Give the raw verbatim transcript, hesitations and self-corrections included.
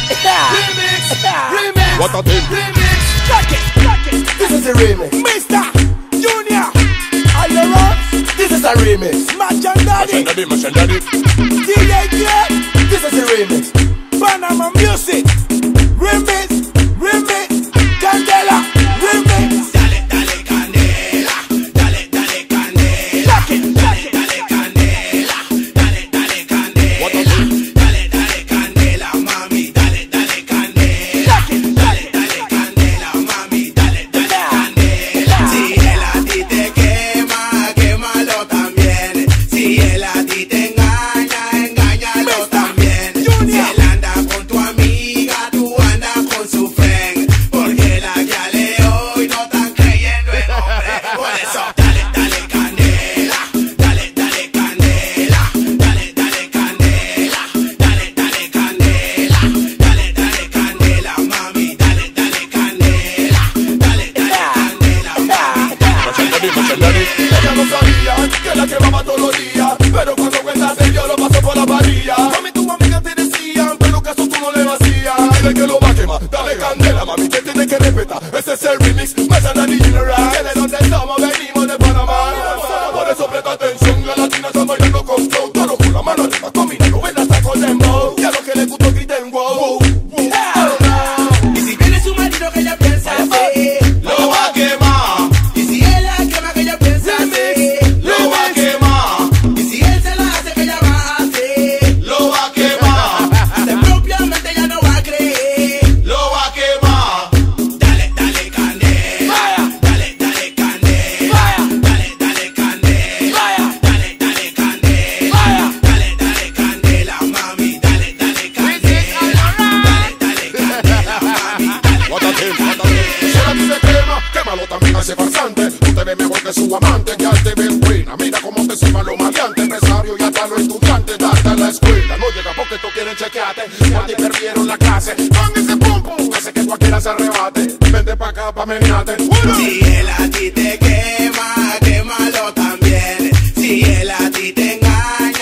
Remix, remix, What a thing. remix. Check it, check it. This is a remix. Mister Junior, are you right? This is a remix. Match and Daddy, Daddy, Machine Daddy. D J J, This is a remix. Panama Music. Remix, remix, Candela, remix. Dale, dale candela, dale, dale candela, Check it, check it. dale candela, dale, dale candela, What a thing. dale, dale candela, mami, dale, dale candela, Check it, dale, dale candela, mami, dale, dale candela. Si él a ti te quema, quémalo también. Si él a ti te engaña, engáñalo también. Si él anda con tu amiga, tú andas con su friend. Porque la que le hoy no están creyendo en hombre. Por eso, dale, dale candela, dale, dale candela, dale, dale candela, dale, dale candela, dale, dale candela, mami, dale, dale candela, dale, dale candela, mami. Machine Daddy, Machine Daddy. Ella no sabía que la quemaba todos los días, pero cuando cuentas yo lo paso por la varilla. Mami, tus amigas te decían, pero caso tú no le vacías. Dile que lo va a quemar, dale candela, mami, te tienes que respetar. Ese es el remix, Machine Daddy General. Que de donde estamos venimos de Panamá. Por eso presta atención, la latina está bailando con flow. Todo con la mano arriba, combinando en hasta con dembow. Y a los que les gustó griten wow. Y si viene su marido que ella piensa hacer, Lo va a quemar, y si él la quema que ella piensa hacer, lo va a quemar, y si él se la hace que ella va a hacer, lo va a quemar, de propiamente ella no va a creer. lo va a quemar. Dale, dale candela, dale, dale candela, dale, dale candela, dale, dale candela, dale, dale candela, mami, dale, dale candela, dale, dale candela, mami, dale, What a thing. What a thing. Si a ti te quema, quémalo también a ese farsante. Tú te ves mejor que su amante, que al te ves buena. Mira cómo te sirvan los maleantes, empresario y hasta los estudiantes. Darte a la escuela, no llega porque tú quieren chequearte. Por ti perdieron la clase, con ese pum pum, hace que cualquiera se arrebate. Vente pa' acá pa' menearte. Si él a ti te quema, quémalo también. Si él a ti te engaña,